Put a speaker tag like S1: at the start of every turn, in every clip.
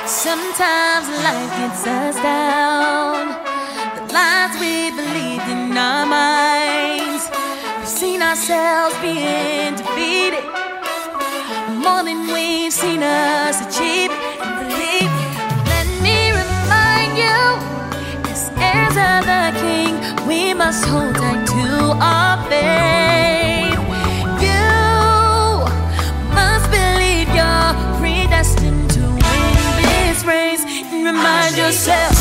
S1: Sometimes life gets us down. The lies we believed in our minds. We've seen ourselves being defeated more than we've seen us achieve it. And believe me, let me remind you, as heirs of the King, we must hold tight to our faith. You must believe you're predestined to win this race, and remind yourself,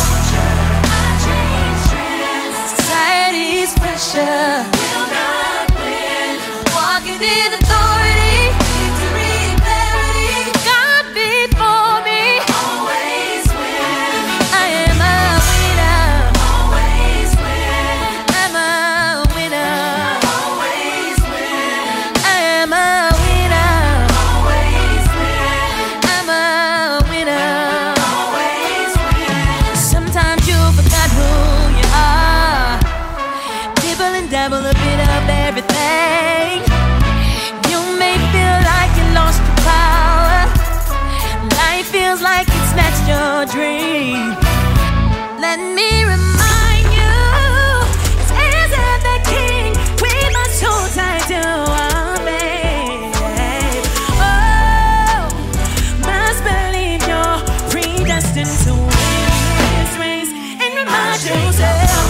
S1: society's pressure will not win. Walking in authority, victory and clarity. God before me, always win. I am a winner, always win. I'm a winner, always win. I am a winner, always win. I'm a winner, always win. Sometimes you forgot who you are. Dibble and dabble a bit of everything. You may feel like you lost your power. Life feels like it snatched your dream. Let me remind you, as heirs of the King, we must hold tight to our faith. Oh, must believe you're predestined to win this race, and remind yourself,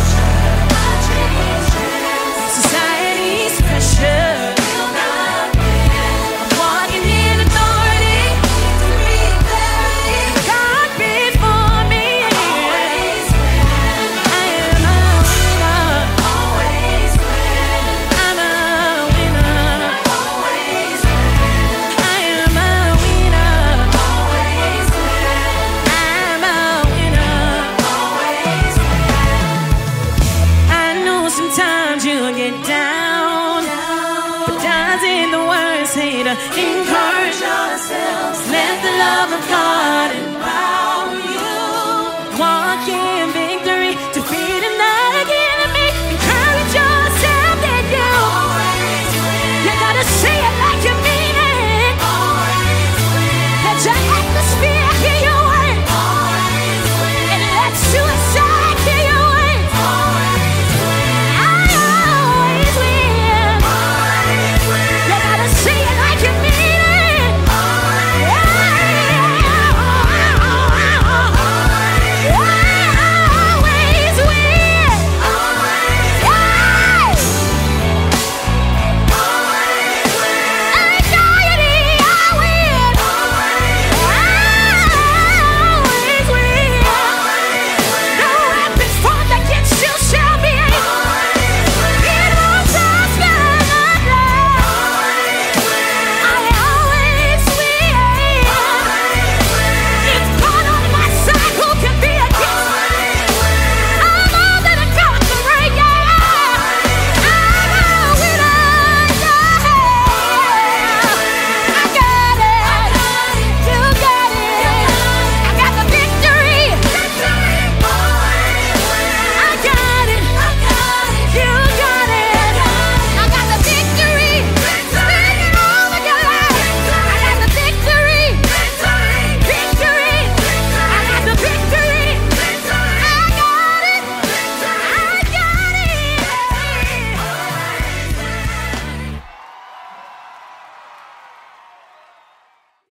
S1: society's pressure will not win. Walking in authority, victory and clarity. God before me, always win. I am a winner, always win. I'm a winner, always win. I am a winner, always win. I'm a winner, always win. I know sometimes you get down, but doesn't the word say to encourage yourselves? Let the love of God empower you. Walk in victory, defeating the enemy. Encourage yourself that you always win. You gotta say it like you mean it. Always win. That you act